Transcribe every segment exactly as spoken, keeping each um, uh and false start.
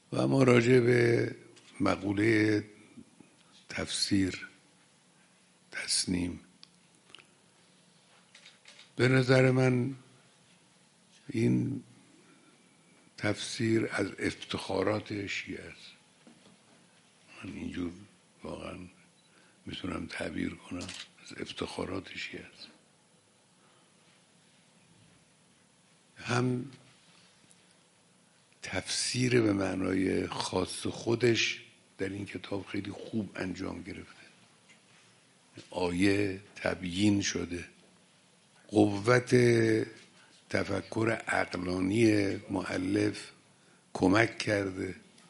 و اما راجع به مقوله تفسیر تصنیم، به نظر من این تفسیر از افتخارات شیعه است. من اینجور واقعا میتونم تعبیر کنم، از افتخارات شیعه است. هم تفسیر به معنای خاص خودش در این کتاب خیلی خوب انجام گرفته، آیه تبیین شده، قوت تفکر عقلانی مؤلف کمک کرده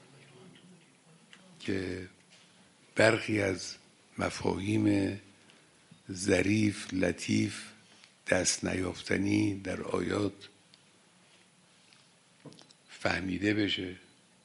که برخی از مفاهیم ظریف، لطیف، دست نیافتنی در آیات فهمیده بشه.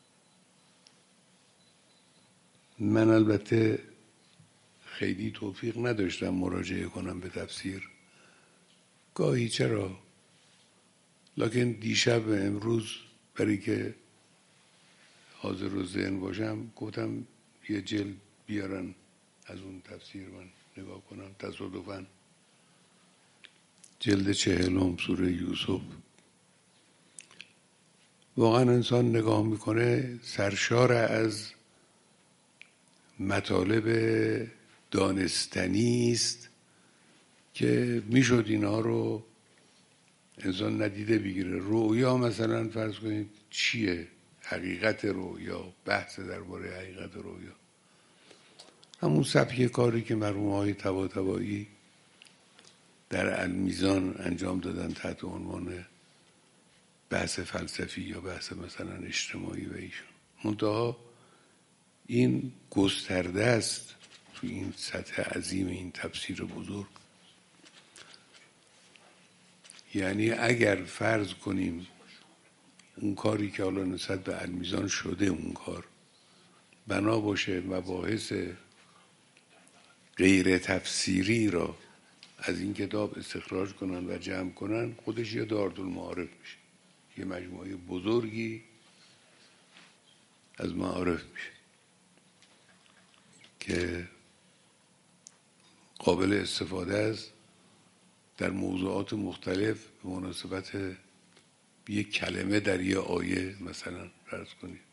من البته خیلی توفیق نداشتم مراجعه کنم به تفسیر، گاهی چرا، لکن دیشب و امروز برای که حاضر و ذهن باشم گفتم یه جلد بیارن از اون تفسیر من نگاه کنم. تصادفاً جلد چهلم سوره یوسف، واقعا انسان نگاه میکنه سرشار از مطالب دانستنی است که میشد اینها رو انسان ندیده بگیره. رؤیا مثلا فرض کنید چیه؟ حقیقت رؤیا، بحث درباره حقیقت رؤیا، همون سبک کاری که مرحوم های طباطبایی در المیزان انجام دادن تحت عنوان بحث فلسفی یا بحث مثلا اجتماعی و ایشون. منتها این گسترده است تو این سطح عظیم این تفسیر بزرگ. یعنی اگر فرض کنیم اون کاری که حالا نسبت به المیزان شده، اون کار بنا باشه مباحث غیر تفسیری را از این کتاب استخراج کنن و جمع کنن، خودش یه دارالمعارف میشه، یه مجموعه بزرگی از معارف میشه که قابل استفاده است در موضوعات مختلف به مناسبت یک کلمه در یه آیه مثلا فرض کنید